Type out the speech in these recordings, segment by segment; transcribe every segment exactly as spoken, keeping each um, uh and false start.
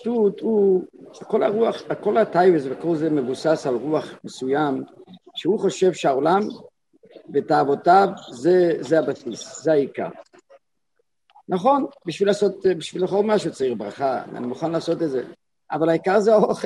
שטות הוא, כל הרוח, כל הטייבס וכל זה מבוסס על רוח מסוים, שהוא חושב שהעולם ותאוותיו זה, זה הבסיס, זה העיקר. נכון, בשביל לעשות, בשביל לאכול משהו צריך ברכה, אני מוכן לעשות את זה, אבל העיקר זה האוכל.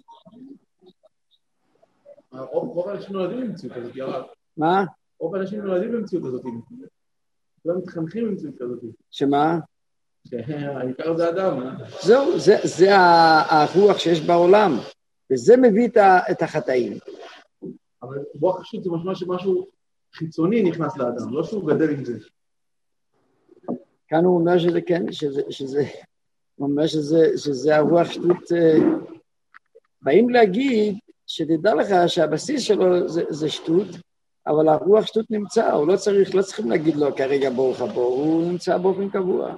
רוב האנשים נולדים במציאות הזאת, ירד. מה? רוב האנשים נולדים במציאות הזאת. לא מתחנכים במציאות הזאת. שמה? העיקר זה אדם. זהו, זה, זה הרוח שיש בעולם, וזה מביא את החטאים. אבל רוח השטות זה משמע שמשהו חיצוני נכנס לאדם, לא שהוא גדל עם זה. כאן הוא אומר שזה כן, שזה, שזה, הוא אומר שזה, שזה הרוח שטות, באים להגיד, שתדע לך שהבסיס שלו זה, זה שטות, אבל הרוח שטות נמצא, הוא לא צריך, לא צריכים להגיד לו כרגע ברוך הבא, הוא נמצא באופן קבוע.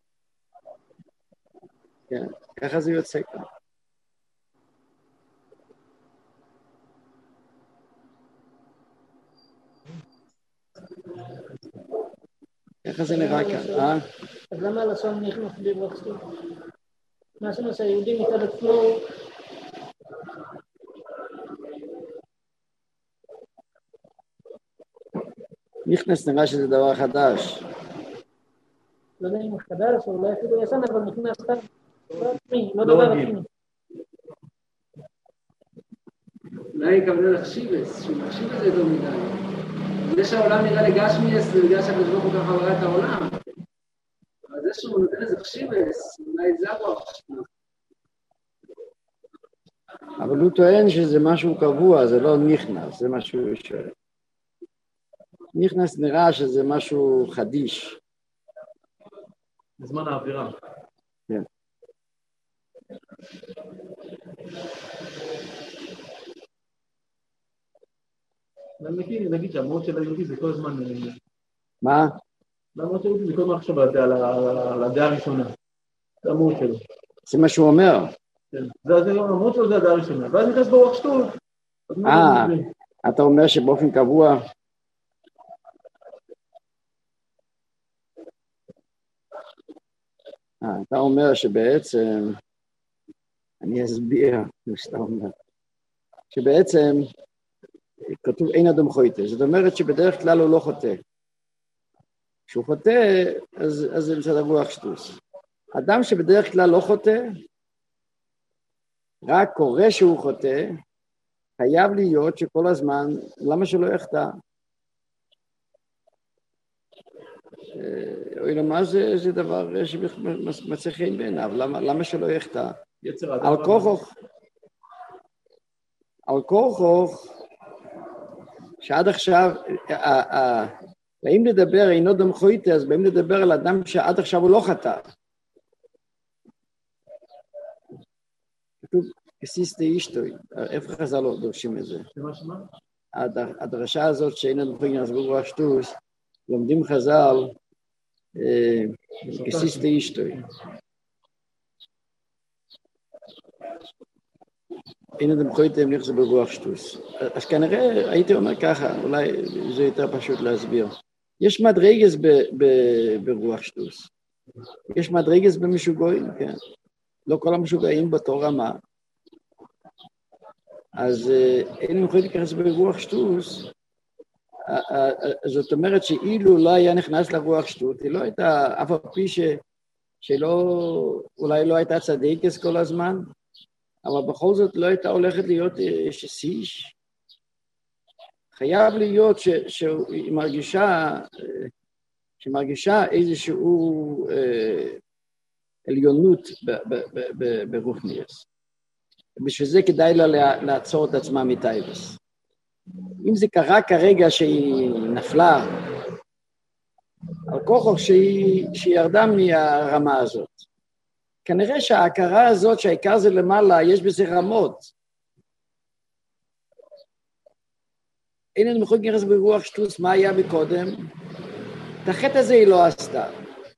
כן, ככה זה יוצא כאן. ככה זה נראה כאן, אה? אז למה הלשון נכנס בלי רוח שטות? מה שאומר שהיהודים מצד עצמו נכנס נראה שזה דבר חדש. לא יודע אם הוא חדש או לא אפילו ישן, אבל נכנס סתם. לא דבר עצמי. אולי יקבל לחשיבס, שהוא מחשיב את זה יותר מדי. זה שהעולם נראה לגשמיאס, זה בגלל שהקדוש ברוך הוא ככה ברא את העולם. אבל זה שהוא נותן לזה חשיבס, אולי זה הרוח שטות. אבל הוא טוען שזה משהו קבוע, זה לא נכנס, זה משהו שואל. נכנס נראה שזה משהו חדיש. בזמן האווירה. כן. נגיד, נגיד שהמהות של היהודי זה כל הזמן... מה? המהות של היהודי זה כל הזמן עכשיו על הדעה הראשונה. זה המהות שלו. זה מה שהוא אומר. כן. המהות שלו זה הדעה הראשונה. ואז נכנס ברוח שטות. אה, אתה אומר שבאופן קבוע... אה, אתה אומר שבעצם... אני אסביר מה שאתה אומר. שבעצם... כתוב אין אדם חוטא, זאת אומרת שבדרך כלל הוא לא חוטא. כשהוא חוטא, אז, אז זה מצד הרוח שטות. אדם שבדרך כלל לא חוטא, רק קורא שהוא חוטא, חייב להיות שכל הזמן, למה שלא יחטא? אוי, למה זה, זה דבר שמצא חן בעיניו, למה, למה שלא יחטא? על כוחו, על כוחו, שעד עכשיו, ואם נדבר אינו אדם חוטא, אז באים לדבר על אדם שעד עכשיו הוא לא חטא. כתוב, כסיסטי אשתוי, איפה חז"ל לא דורשים את זה? הדרשה הזאת שאין אדם חוטא, אז ברוח שטות, לומדים חז"ל, כסיסטי אשתוי. אין אדם חוטא אם נכנס ברוח שטות. אז כנראה הייתי אומר ככה, אולי זה יותר פשוט להסביר. יש מדרגס ברוח שטות. יש מדרגס במשוגעים, כן. לא כל המשוגעים באותו רמה. אז אין אדם חוטא להיכנס ברוח שטות, זאת אומרת שאילו לא היה נכנס לרוח שטות, היא לא הייתה, אף על פי שלא, אולי לא הייתה צדיקס כל הזמן, אבל בכל זאת לא הייתה הולכת להיות שסיש. חייב להיות ש, שהיא מרגישה, שמרגישה איזשהו עליונות ברוחניאס. בשביל זה כדאי לה לעצור את עצמה מטייבס. אם זה קרה כרגע שהיא נפלה, על כוחו שהיא, שהיא ירדה מהרמה הזאת. כנראה שההכרה הזאת שהעיקר זה למעלה, יש בזה רמות. אין לנו יכולים להיכנס ברוח שטות, מה היה מקודם? את החטא הזה היא לא עשתה.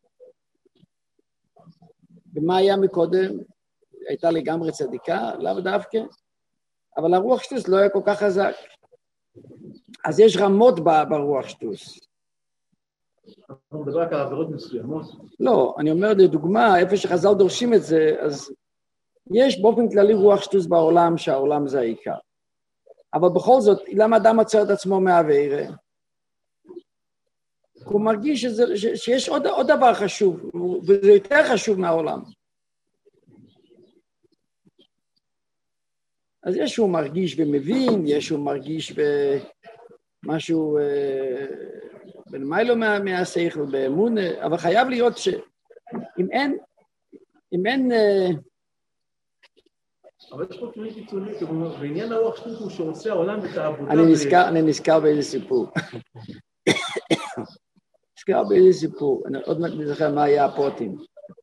ומה היה מקודם? הייתה לגמרי צדיקה, לאו דווקא, אבל הרוח שטות לא היה כל כך חזק. אז יש רמות ברוח שטות. אתה מדבר רק על עבירות מסוימות? לא, אני אומר לדוגמה, איפה שחז"ל דורשים את זה, אז יש באופן כללי רוח שטות בעולם, שהעולם זה העיקר. אבל בכל זאת, למה אדם עוצר את עצמו מהעבירה? הוא מרגיש שזה, שיש עוד, עוד דבר חשוב, וזה יותר חשוב מהעולם. אז יש שהוא מרגיש ומבין, יש שהוא מרגיש במשהו בנמיילו מהשכל, באמון, אבל חייב להיות שאם אין, אם אין... אבל יש פה כלי קיצוני, בעניין הרוח שטות הוא שעושה העולם בתאבותיו. אני נזכר, אני נזכר באיזה סיפור. נזכר באיזה סיפור, אני עוד מעט נזכר מה היה הפרוטים.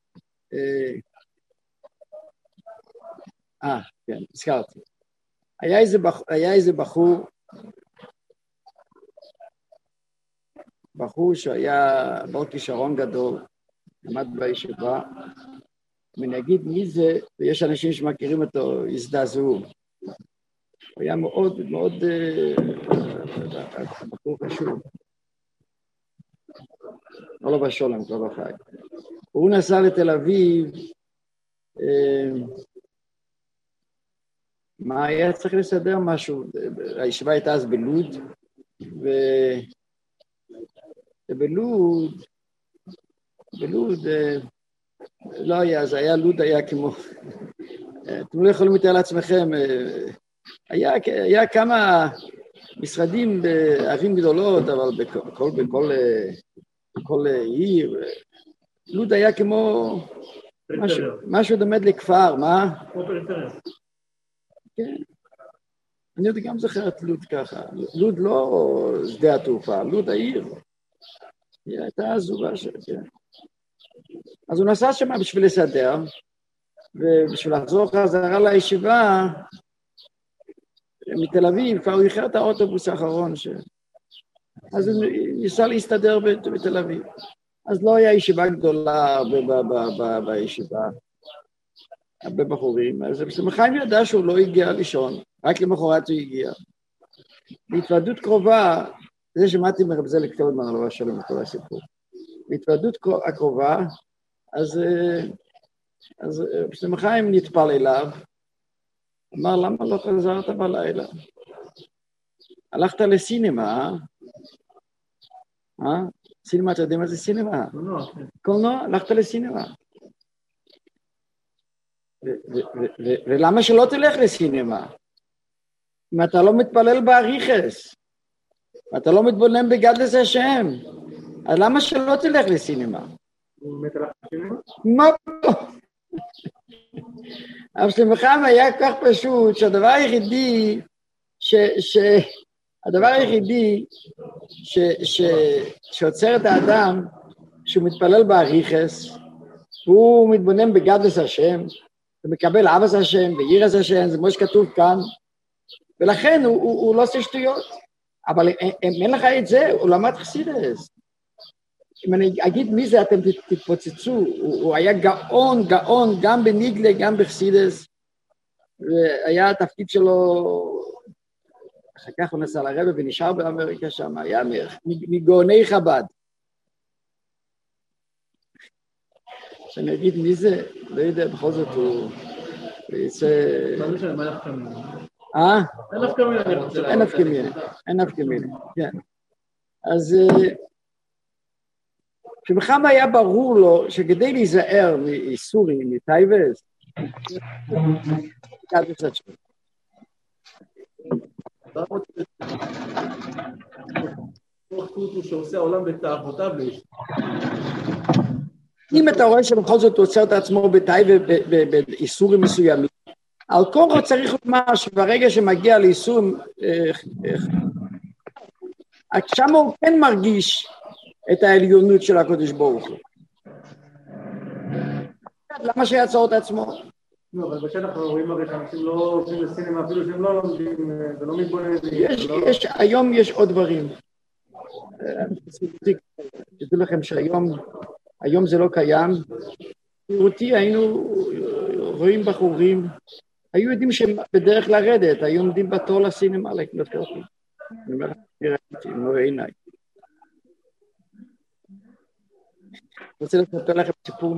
אה, כן, נזכרתי. היה איזה בחור, היה איזה בחור, בחור שהיה בעל כישרון גדול, עמד בישיבה, ואני אגיד מי זה, ויש אנשים שמכירים אותו, הזדעזעו. הוא היה מאוד מאוד, בחור חשוב. לא לא בשולם, לא בחי. הוא נסע לתל אביב, מה היה צריך לסדר משהו, הישיבה הייתה אז בלוד, ובלוד, בלוד, לא היה, זה היה לוד, היה כמו, אתם לא יכולים לתאר לעצמכם, היה, היה כמה משרדים בערים גדולות, אבל בכל, בכל, בכל עיר, לוד היה כמו משהו, משהו דומה לכפר, מה? כמו פריפריה. כן. אני יודע גם זוכר את לוד ככה, לוד לא שדה התעופה, לוד העיר, היא הייתה עזובה של, כן. אז הוא נסע שם בשביל לסדר, ובשביל לחזור חזרה לישיבה, מתל אביב, כבר הוא איחר את האוטובוס האחרון, ש... אז הוא ניסה להסתדר בתל אביב. אז לא היה ישיבה גדולה בישיבה, הרבה בחורים, אז חיים ידע שהוא לא הגיע לישון, רק למחרת הוא הגיע. בהתוועדות קרובה, זה שמעתי מרב זליק פלדמן, לא שלום את כל הסיפור. בהתוועדות הקרובה, אז, אז חיים נטפל אליו, אמר, למה לא חזרת בלילה? הלכת לסינמה, אה? סינמה, אתה יודע מה זה סינמה? קולנוע. קולנוע, הלכת לסינמה. ולמה שלא תלך לסינמה? אם אתה לא מתפלל באריכס, אתה לא מתבונן בגדלס השם, אז למה שלא תלך לסינמה? הוא מת הלך לסינמה? מה פה? אבל שלמחם היה כך פשוט, שהדבר היחידי, שהדבר היחידי שעוצר את האדם, שהוא מתפלל באריכס, הוא מתבונן בגדלס השם, ומקבל אהבת השם, ויראת השם, זה כמו שכתוב כאן, ולכן הוא, הוא, הוא לא עושה שטויות. אבל אם אין לך את זה, הוא למד חסידס. אם אני אגיד מי זה, אתם תתפוצצו. הוא, הוא היה גאון, גאון, גם בניגלה, גם בחסידס, והיה התפקיד שלו, אחר כך הוא נסע לרבא ונשאר באמריקה שם, היה מגאוני חב"ד. שאני אגיד מי זה, לא יודע, בכל זאת הוא יצא... מה זה שאני מלך כמילה? אה? אין אף כמילה, אני רוצה... אין אף כמילה, אין אף כמילה, כן. אז כשבחם היה ברור לו שכדי להיזהר מאיסורים, מטייבס, כאן בצד שלו. הוא שעושה העולם בתאוותיו לאיש. אם אתה רואה שבכל זאת הוא עוצר את עצמו בתאי ובאיסורים מסוימים, על כל זאת צריך לומר שברגע שמגיע לאיסורים, שם הוא כן מרגיש את העליונות של הקדוש ברוך הוא. למה שיעצור את עצמו? לא, אבל בשטח אנחנו רואים הרי שאנשים לא עושים לסינמה, אפילו שהם לא לומדים ולא מתבוננים. יש, היום יש עוד דברים. תדעו לכם שהיום, היום זה לא קיים. בראותי היינו רואים בחורים, היו יודעים שהם בדרך לרדת, היו עומדים בתור לסינמה לקנות כרטיס. אני אומר, ראיתי, לא עיניי. רוצה לספר לכם סיפור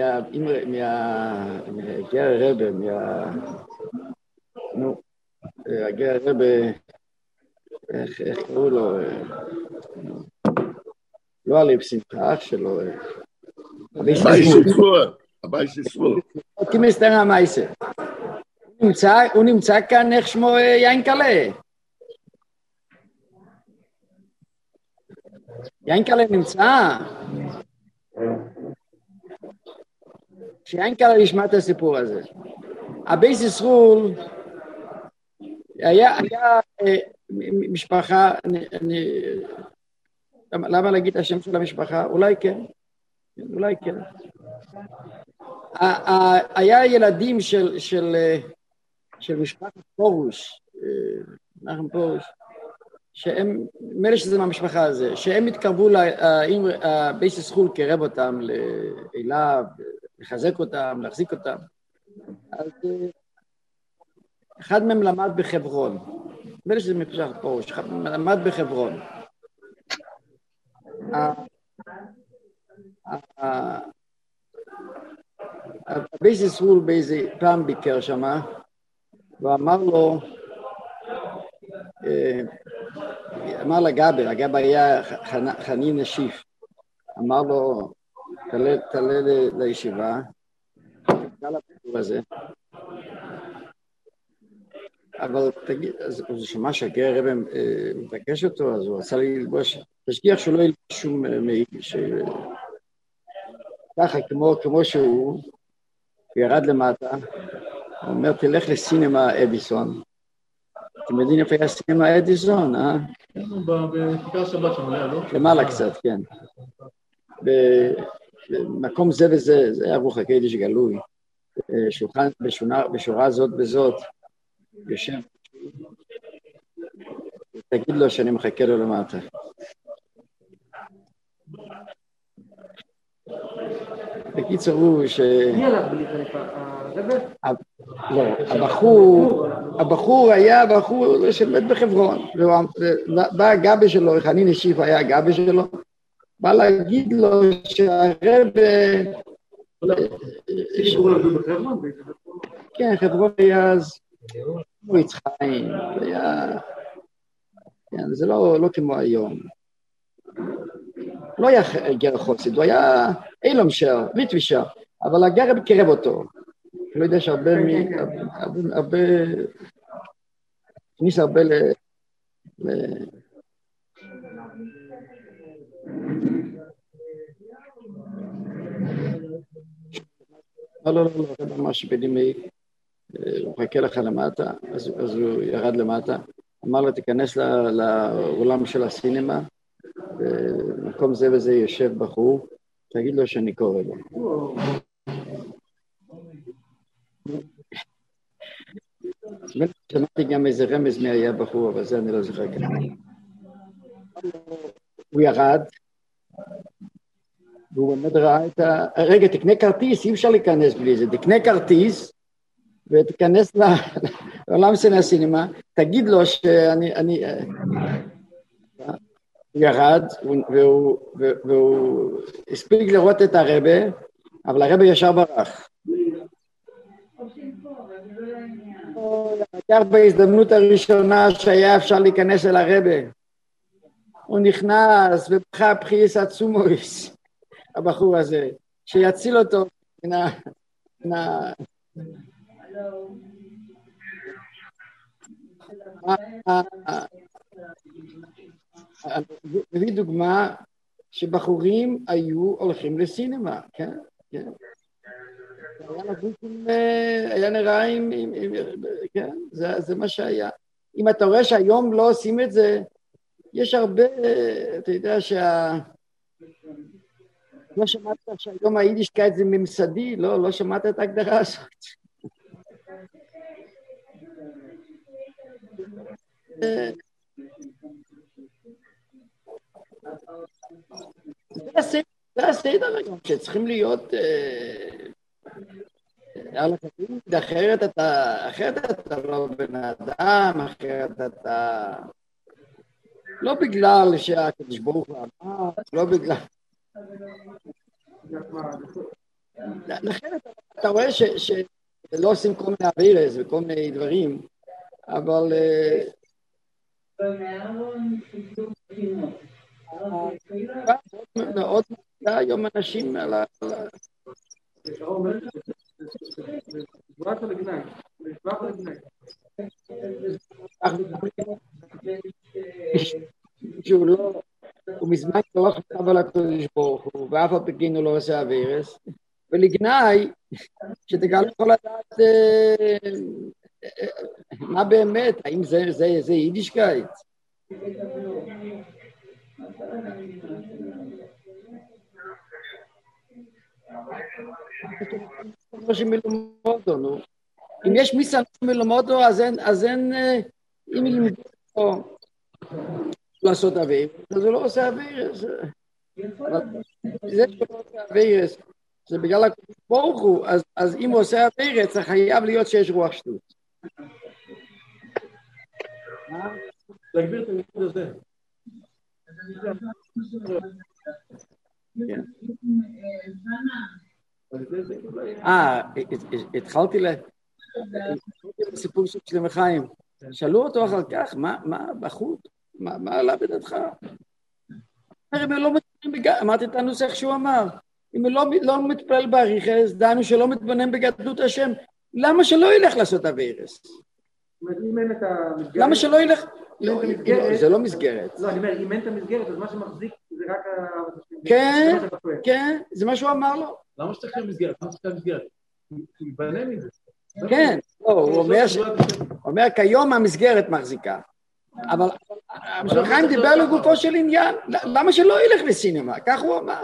מהגר הרבה, מה... נו, הגר הרבה, איך קראו לו? לא הלב שמחה, אח שלו. הבאי שספור, הבאי שספור. אותי מסתר המייסר. הוא נמצא כאן, איך שמו יינקלה. יינקלה נמצא. שיינקלה ישמע את הסיפור הזה. הבייס ישרול היה, היה משפחה, אני, אני, למה להגיד את השם של המשפחה? אולי כן, אולי כן. היה ילדים של, של, של משפחת פורוש, נחם פורוש, שהם, מילא שזה מהמשפחה הזה, שהם התקרבו, אם הבייס ישרול קרב אותם אליו, לחזק אותם, להחזיק אותם. אז אחד מהם למד בחברון, מילא שזה משפחת פורוש, למד בחברון. הבייס ישרול באיזה פעם ביקר שמה, ואמר לו, אמר לגבר, הגבר היה חנין נשיף, אמר לו, תעלה לישיבה, תעלה לביטור הזה, אבל תגיד, אז הוא שמע שהגר הרב מבקש אותו, אז הוא רצה ללבוש, תשגיח שהוא לא ילבוש שום מעיל, ככה כמו שהוא, הוא ירד למטה, הוא אומר, תלך לסינמה אדיסון, אתם יודעים איפה היה סינמה אדיסון, אה? בכיכר שבת שם, לא? למעלה קצת, כן. במקום זה וזה, זה היה רוח הקדש גלוי, בשורה זאת וזאת, יושב, תגיד לו שאני מחכה לו למטה. בקיצור הוא ש... מי הלך בלי חליפה? הרב? לא, הבחור, הבחור היה בחור שלמד בחברון, בא הגבי שלו, חנין נשיף היה הגבי שלו, בא להגיד לו שהרב... כן, חברון היה אז, הוא יצחיים, זה לא כמו היום. לא היה גר חוסיד, הוא היה אילום שר, ליטווישר, אבל הגר קרב אותו. אני לא יודע שהרבה, הרבה, הכניס הרבה ל... לא, לא, לא, לא, ממש בנימי, הוא חכה לך למטה, אז הוא ירד למטה, אמר לו, תיכנס לעולם של הסינמה, במקום זה וזה יושב בחור, תגיד לו שאני קורא לו. שמעתי גם איזה רמז מי היה בחור, אבל זה אני לא זוכר כאן. הוא ירד, והוא באמת ראה את ה... רגע, תקנה כרטיס, אי אפשר להיכנס בלי זה, תקנה כרטיס, ותיכנס לעולם של הסינמה, תגיד לו שאני... אני... הוא ירד, והוא, והוא הספיק לראות את הרבה, אבל הרבה ישר ברח. הוא לקח בהזדמנות הראשונה שהיה אפשר להיכנס אל הרבה. הוא נכנס ובכה בחייס עצומויס, הבחור הזה, שיציל אותו מן ה... מביא דוגמה שבחורים היו הולכים לסינמה, כן? כן. היה נראה עם... כן, זה מה שהיה. אם אתה רואה שהיום לא עושים את זה, יש הרבה, אתה יודע שה... לא שמעת שהיום היידישקייט זה ממסדי, לא, לא שמעת את ההגדרה הזאת. זה הסדר היום, שצריכים להיות על הכתוב, אחרת אתה, אחרת אתה לא בן אדם, אחרת אתה... לא בגלל שהקדוש ברוך הוא אמר, לא בגלל... לכן אתה רואה שלא עושים כל מיני אבירס וכל מיני דברים, אבל מאוד מודע היום אנשים על ה... נשבעת לגנאי, נשבעת לגנאי. שהוא לא, הוא מזמן לא חשב על הקדוש ברוך הוא, ואף על פי כן הוא לא עושה אבירס, ולגנאי, שתגלה יכול לדעת מה באמת, האם זה יידישקייט? אם יש מיסה מלמודו, אז אין, אם ילמדו אותו לעשות אבירס, אז הוא לא עושה אבירס. זה שלא עושה אבירס, זה בגלל הקדוש ברוך הוא, אז אם הוא עושה אבירס, זה חייב להיות שיש רוח שטות. להגביר את הלימוד הזה. אה, התחלתי לסיפור של שלמה חיים. שאלו אותו אחר כך, מה בחוט? מה עלה בדעתך? הם לא מתפללים בגדלות, אמרתי את הנוסח שהוא אמר, אם הוא לא מתפלל באריכס, דענו שלא מתבונן בגדלות השם, למה שלא ילך לעשות אבירס? למה שלא ילך? זה לא מסגרת. לא, אני אומר, אם אין את המסגרת, אז מה שמחזיק זה רק ה... כן, כן, זה מה שהוא אמר לו. למה שצריך להיות מסגרת? למה שצריך להיות מסגרת? הוא יבנה מזה. כן, הוא אומר כיום המסגרת מחזיקה. אבל שלמה חיים דיבר לגופו של עניין, למה שלא ילך לסינמה? כך הוא אמר.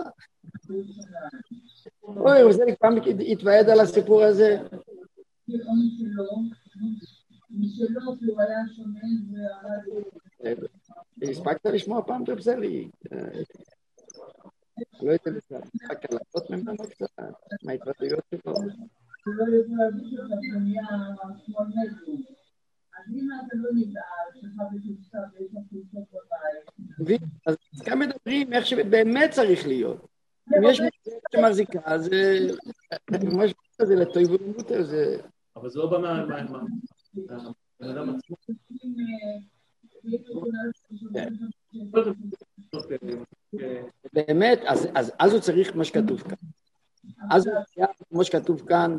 אוי, הוא זה פעם התוועד על הסיפור הזה. הספקת לשמוע פעם בבזלי? לא הייתי לזה, רק לעשות ממנו קצת, מההתוועדויות שלו. אז כאן מדברים איך שבאמת צריך להיות. אם יש מסגרת שמחזיקה, אז ממש זה לטוב ולמותר, זה... אבל זה לא בא מהאדם עצמו. באמת, אז הוא צריך מה שכתוב כאן. אז הוא צריך כמו שכתוב כאן.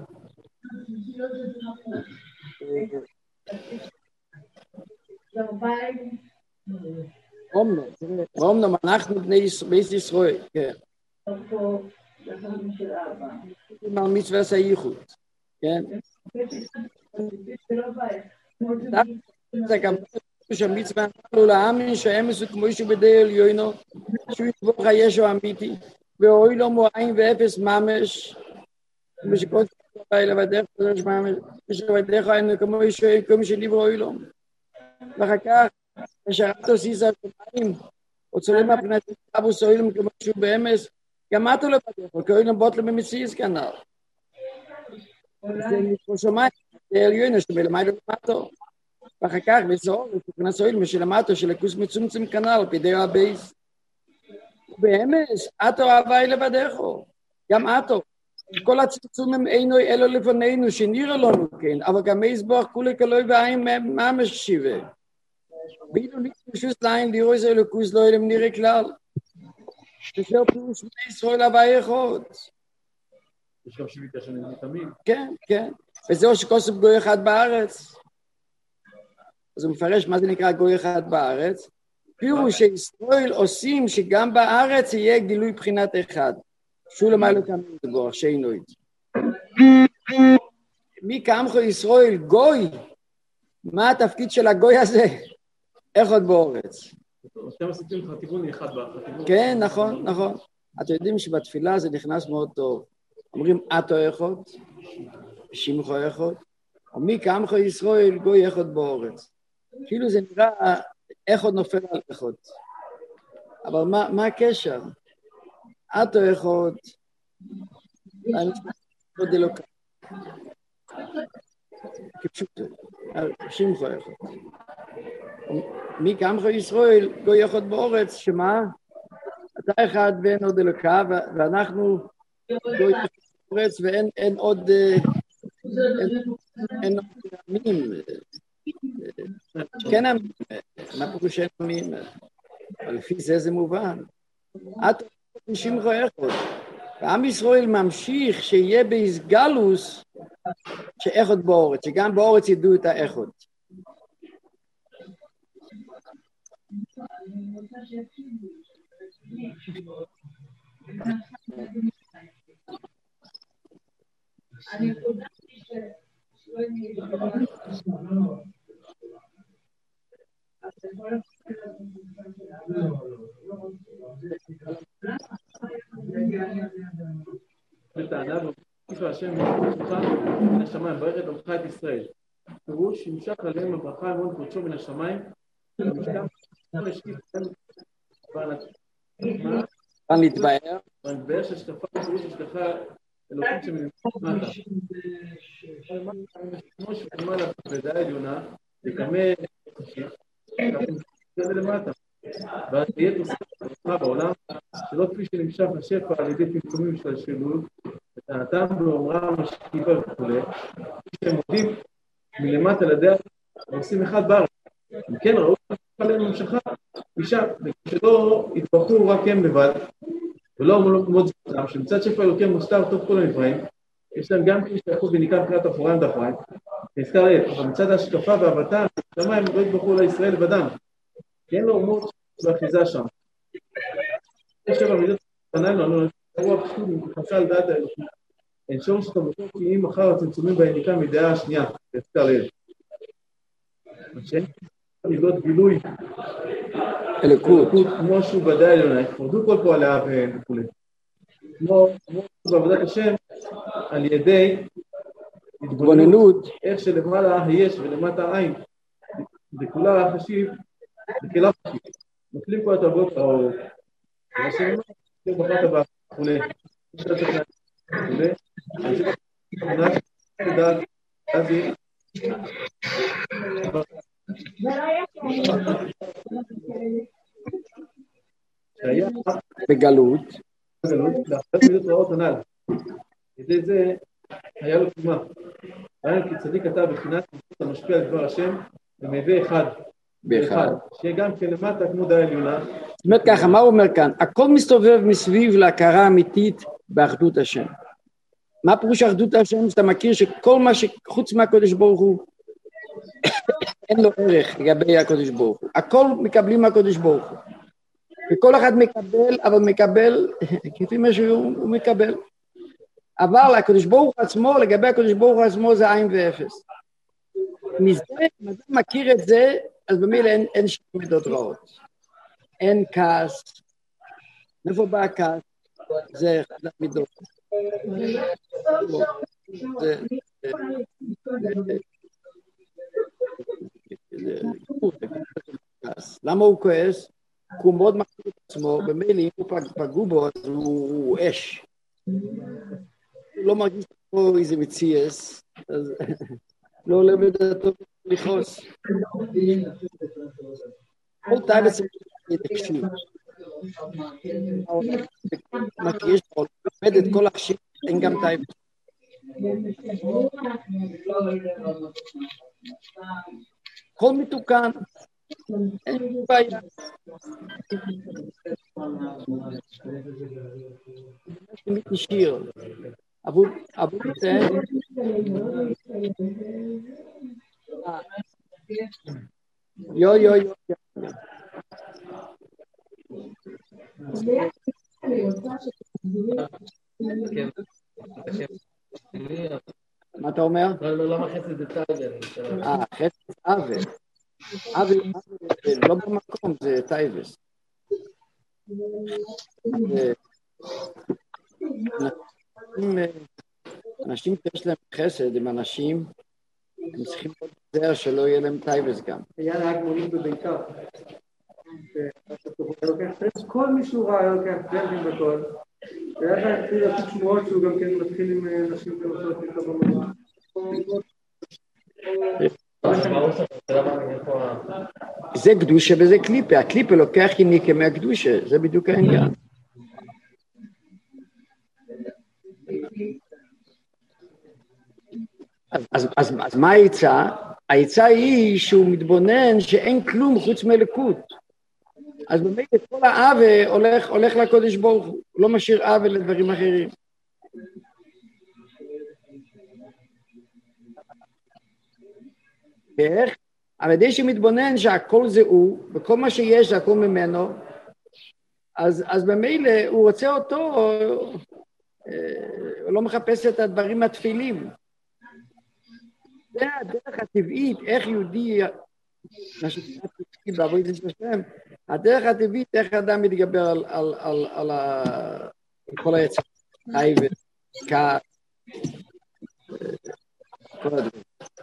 אומנם, אנחנו בני ישראל, כן. על מצווה הייחוד, כן? זה גם שהמצווה אמרו להאמין שהאמס הוא כמו שהוא בדי עליונו, שהוא יתבוך הישו אמיתי, ואוי לו מועין ואפס ממש, ושכל דבר לבדך יש ממש, ושבדך היינו כמו ישו, כמו שליבו אוי לו. ואחר כך, כשרתו סיסה שמיים, או צולם מבחינת אבו סוילם כמו שהוא באמס, גם עתו לבדך, כי אוי לו בוטלו במציאס כנר. זה נתפו שמיים, זה עליונו שבלמיידו למטו. ואחר כך, בסור, מבחינת סוילם שלמטו, שלכוס מצומצם כנר, פדי הבייס. ובאמס, עתו אהבי לבדךו, גם עתו. כל הצמצומים אינו אלו לפנינו, שנראה לנו כן, אבל גם מייסבוח כולי כלוי ועין ממש שיבה. ואילו נתפשוס לעין לירוי זה אלוקוס לא אלם נראה כלל. שזהו פירוש מישראל הווי אחד. יש גם שבית השנים תמיד. כן, כן. וזהו שכוסף גוי אחד בארץ. אז הוא מפרש מה זה נקרא גוי אחד בארץ. פירוש שישראל עושים שגם בארץ יהיה גילוי בחינת אחד. שולם אלו כמים דגור, שאינוית. מי כעמכו ישראל גוי? מה התפקיד של הגוי הזה? איך עוד באורץ? אתם עשיתם לך תיקון אחד בה. כן, נכון, נכון. אתם יודעים שבתפילה זה נכנס מאוד טוב. אומרים, אתו אחד, שמחו אחד, ומי כעמכו ישראל גוי אחד באורץ. כאילו זה נראה איך עוד נופל על אחד. אבל מה, מה הקשר? אתו אחד, אני עוד אלוקה. כפשוט, שמחו אחד. מי כעמכו ישראל גוי אחד באורץ, שמה? אתה אחד ואין עוד אלוקה, ואנחנו פורץ ואין אין עוד, אין עוד עמים. כן עמים, מה פירוש אין עמים? לפי זה זה מובן. עד שמחו אחד. ועם ישראל ממשיך שיהיה בהסגלוס שאחד באורץ, שגם באורץ ידעו את האחד. בטענה ובקיף השם שלך מן השמיים, ברך את עמך את ישראל. פירוש ימשך עליהם הברכה המון קודשו מן השמיים, ומשכם השקיף ונתבאר. ונתבאר שהשקפה פירוש השגחה אלוקים שמלמטה. כמו שמלמעלה בדעה עליונה, לקמא זה למטה. ואז תהיה תוספת ברכה בעולם, שלא כפי שנמשך השפע על ידי צמצומים של השילוב, וטענתם ואומרם השקיפה וכו', שהם עובדים מלמטה לדעת, ועושים אחד בארץ. אם כן ראו עליהם המשכה, משם, שלא יתבחרו רק הם לבד, ולא מאוד זכותם, שמצד שפע אלוקים מוסתר טוב כל הנבראים, יש להם גם כפי שייכות וניקם קריאת אחוריים דאחוריים, נזכר לעת, אבל מצד ההשקפה והבטן, למה הם לא יתבחרו לישראל לבדם? כי אין לו אומות באחיזה שם. יש שבע מידות פניים לנו, הרוח שוב מתכנסה על דעת האלוקים. אין שור שאתה מוכר כי אם אחר הצמצומים בהניקה מדעה השנייה, נזכר לעת. שאין מידות גילוי אלוקות. כמו שהוא בדעה עליונה, יפרדו כל פועליה וכו'. כמו בעבודת השם, על ידי התבוננות, איך שלמעלה היש ולמטה העין, וכולה חשיב, וכלה חשיב. נופלים פה את הבוקר, או השם, בחרת הבא, וכו'. יש לה תכנן, וכו'. אני חושב שתכנן, תדעת, אז היא. שהיה בגלות, בגלות, לאחת מידות רעות הנ"ל. כדי זה היה לו תרומה. ראינו כי צדיק אתה בחינת המשפיע על דבר השם, ומהווה אחד. באחד. שיהיה גם כן למטה כמו דעה עליונה. זאת אומרת ככה, מה הוא אומר כאן? הכל מסתובב מסביב להכרה אמיתית באחדות השם. מה פירוש אחדות השם? שאתה מכיר שכל מה שחוץ מהקודש ברוך הוא, אין לו ערך לגבי הקודש ברוך הוא. הכל מקבלים מהקודש ברוך הוא. וכל אחד מקבל, אבל מקבל, כפי מה שהוא מקבל. אבל הקודש ברוך הוא עצמו, לגבי הקודש ברוך הוא עצמו זה עין ואפס. מזה, אם אתה מכיר את זה, אז במילה אין, אין שום מידות רעות. אין כעס. איפה בא הכעס? זה אחד המידות. זה... למה הוא כועס? כי הוא מאוד מכיר את עצמו, במילה אם הוא פגעו בו, אז הוא אש. הוא לא מרגיש פה איזה מציאס, אז לא עולה בדעתו לכעוס. כל טייבה צריך להתקשיב. מכיר שאתה עובד את כל החשיב, אין גם טייבה. כל מתוקן, אין בעיה. מתנשיר. אבו, אבו זה... יו, יו, יו. מה אתה אומר? לא, לא, למה חסד זה טייבל? אה, חסד זה אבל. אבל, לא במקום, זה טייבס. אנשים שיש להם חסד עם אנשים, הם צריכים לדעת שלא יהיה להם טייבס גם. היה נהג מונית בביתר. כל מישהו ראה, היה לוקח טרנדים בכל. והיה כאן התחיל לעשות שמועות שהוא גם כן מתחיל עם נשים ונוסעות איתו בממה. זה קדושה וזה קליפה. הקליפה לוקח יניקה מהקדושה, זה בדיוק העניין. אז, אז, אז, אז מה העצה? העצה היא שהוא מתבונן שאין כלום חוץ מלכות. אז באמת כל העוול הולך, הולך לקודש ברוך הוא, לא משאיר עוול לדברים אחרים. ואיך? אבל ידי שמתבונן שהכל זה הוא, וכל מה שיש זה הכל ממנו, אז, אז במילא הוא רוצה אותו, הוא לא מחפש את הדברים התפילים. זה הדרך הטבעית, איך יהודי, מה שתפקיד בעבודת השם, הדרך הטבעית, איך אדם מתגבר על, על, על, על, על כל היצר, חי וכעס, כל הדברים.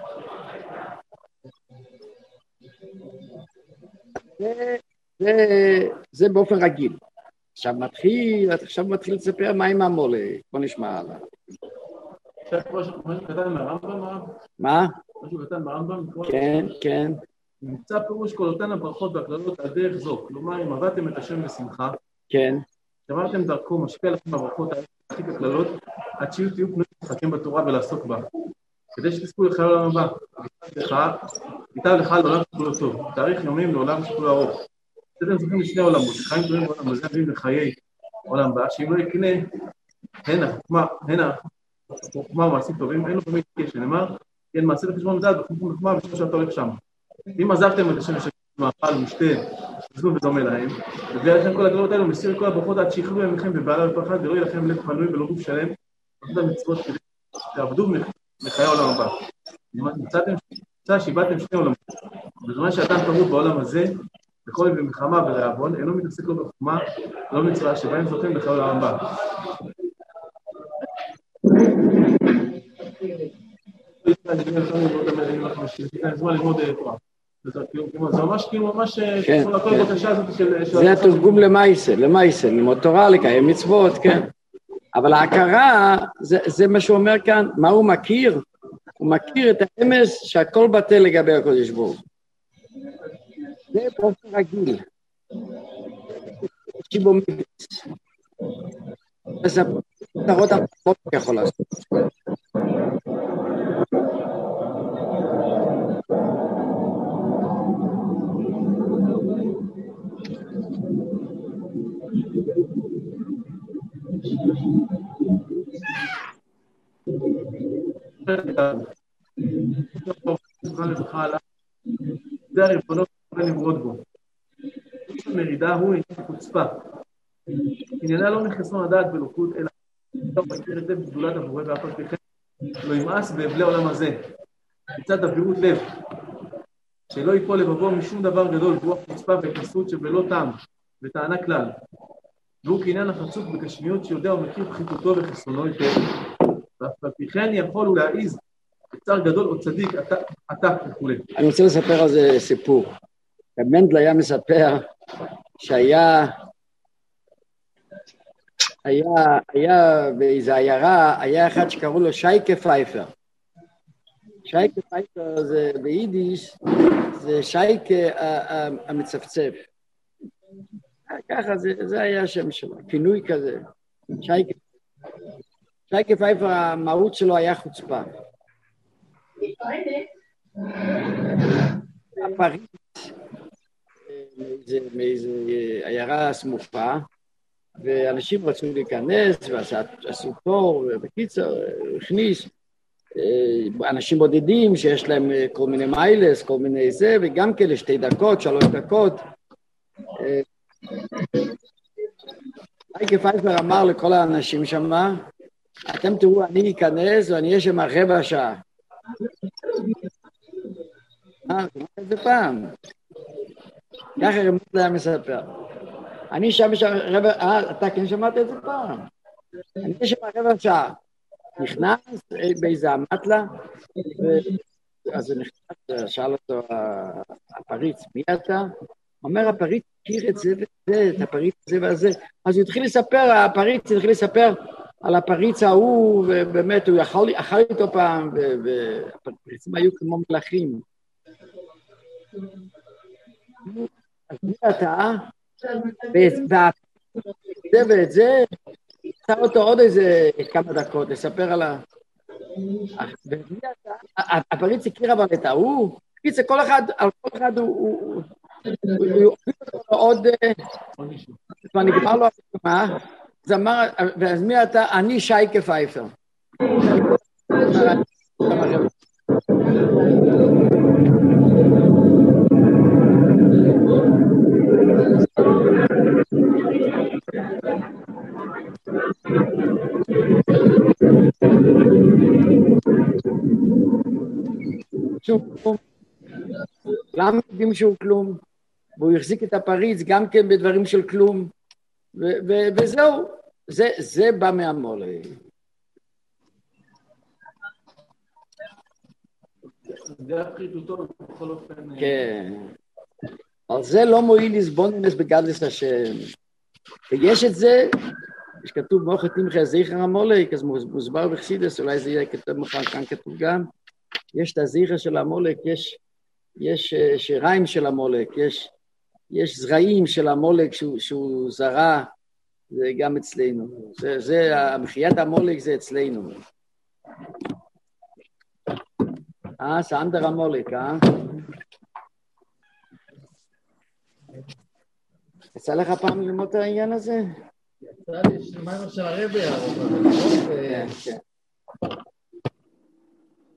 זה, זה, זה באופן רגיל. עכשיו מתחיל, עכשיו מתחיל לספר מה עם המולה, בוא נשמע עליו. משהו קטן מהרמב"ם? מה? משהו קטן מהרמב"ם? כן, כן. נמצא פירוש כל אותן הברכות והכללות על דרך זו, כלומר אם עבדתם את השם בשמחה, כן. שמרתם דרכו משפיע לכם הברכות הכי הכללות, עד שיהיו תהיו פנויים לשחקים בתורה ולעסוק בה, כדי שתזכו לחיי העולם הבא. ייטב לך לעולם שכולו טוב, תאריך יומים לעולם שכולו ארוך. אתם זוכים לשני עולמות, חיים טובים בעולם הזה מביאים לחיי עולם הבא, שאם לא יקנה, הנה, חוכמה, הנה, חוכמה ומעשים טובים, אין לו באמת קשר, נאמר, אין מעשה לחשבון מדעת, בחוכמה וחוכמה, ושם שאתה הולך שם. אם עזבתם את השם ושקטים מאכל ומשתה, שזנו ודומה להם, ובלי לכם כל הגלות האלו, מסיר כל הברכות עד שיחלו ימיכם בבעלה ופחד, ולא יהיה לכם לב פנוי ולא גוף שלם, ועשו את המצוות כדי שתעבדו לחיי העולם הבא. מצא שיבאתם שני עולמות, בזמן שאתם תמות בעולם הזה, בכל במלחמה ורעבון, אינו מתעסק לו בחוכמה, לא מצווה, שבהם זוכים לחיי העולם הבא. זה ממש כאילו ממש כל הבקשה הזאת של... זה התרגום למעשה, למעשה, ללמוד תורה, לקיים מצוות, כן. אבל ההכרה, זה מה שהוא אומר כאן, מה הוא מכיר? הוא מכיר את האמס שהכל בטל לגבי הקודש ברוך. זה באופן רגיל. שיבו מידס. זה פתרות המפות יכול לעשות. זה הריבונות למרוד בו. מרידה הוא איש חוצפה. עניינה לא נכנסו לדעת בלוקות, אלא לא מכיר את זה בגדולת הבורא ואף על פי כן לא ימאס בהבלי העולם הזה. מצד אבירות לב, שלא ייפול לבבו משום דבר גדול, והוא החוצפה והתנסות שבלא טעם וטענה כלל. והוא כעניין החצוף בגשמיות שיודע ומכיר פחיתותו וחסרונו יותר, ואף על פי כן יכול הוא להעיז בצער גדול או צדיק, עתק וכו'. אני רוצה לספר על זה סיפור. מנדל היה מספר שהיה היה, היה באיזו עיירה, היה אחד שקראו לו שייקה פייפר. שייקה פייפר זה ביידיש, זה שייקה המצפצף. ככה, זה, זה היה השם שלו, כינוי כזה. שייקה. שייקה פייפר, המהות שלו היה חוצפה. הפריץ, מאיזה, מאיזה עיירה סמוכה, ואנשים רצו להיכנס, ועשו תור, ובקיצר, הכניס אנשים בודדים שיש להם כל מיני מיילס, כל מיני זה, וגם כאלה שתי דקות, שלוש דקות. שייקה פייפר אמר לכל האנשים שם, אתם תראו, אני אכנס ואני אהיה שם רבע שעה. אה, תראו את זה פעם. ככה רמות היה מספר. אני שם שם רבע, אה, אתה כן שמעת את זה פעם? אני אהיה שם רבע שעה. נכנס באיזה המטלה, אז הוא נכנס, שאל אותו הפריץ, מי אתה? אומר, הפריץ הכיר את זה וזה, את הפריץ הזה והזה. אז הוא התחיל לספר, הפריץ התחיל לספר על הפריץ ההוא, ובאמת הוא אכל איתו פעם, והפריצים היו כמו מלאכים. אז מי אתה? וזה ואת זה, שר אותו עוד איזה כמה דקות, לספר על ה... הפריץ הכיר אבל את ההוא, קיצר כל אחד, על כל אחד הוא עוד, כבר נגמר לו מה, אז אמר, ואז מי אתה? אני שייקה פייפר. שהוא כלום, למה יודעים שהוא כלום? והוא החזיק את הפריץ גם כן בדברים של כלום, וזהו, זה בא מהמולק. זה הפחיתותו בכל אופן. כן, אבל זה לא מועיל לסבוננס בגדלס השם. ויש את זה, יש כתוב מוח תמחה זכר המולק, אז מוסבר בחסידס, אולי זה יהיה כתוב מחר, כאן כתוב גם, יש את הזכר של המולק, יש, יש שיריים של המולק, יש, יש זרעים של המולק שהוא, שהוא זרע, זה גם אצלנו. זה, זה, המחיית המולק זה אצלנו. אה, סנדר המולק, אה? יצא לך פעם ללמוד את העניין הזה? יצא לי שמענו של הרבי, אבל... כן, כן.